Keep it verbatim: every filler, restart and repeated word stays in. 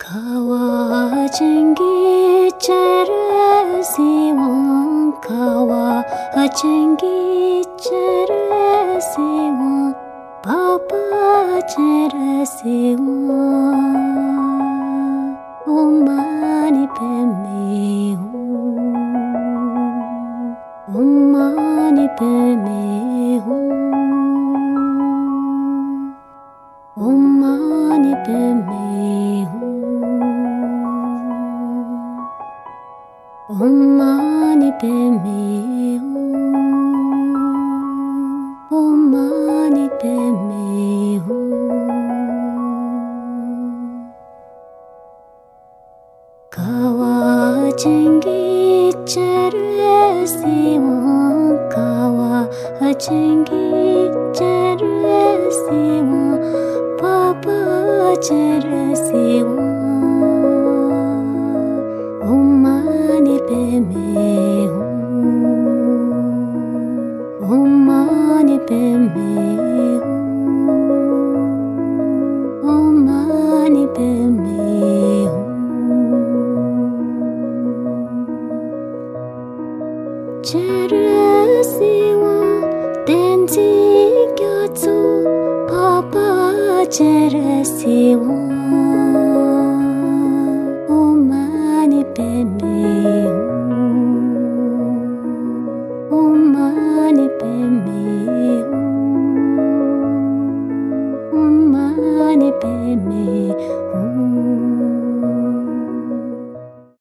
Kawa changi chara siwa Kawa changi chara siwa Papa chara siwa Om mani padme hum Om mani padme hum Om mani padme hum Om mani padme hum Om mani padme hum Kawa changi chara siwa Kawa changi chara siwa Papa chara siwa Om mani padme hum Om mani padme hum Om mani padme hum Chara siwa tenzi gyatso Papa chara siwa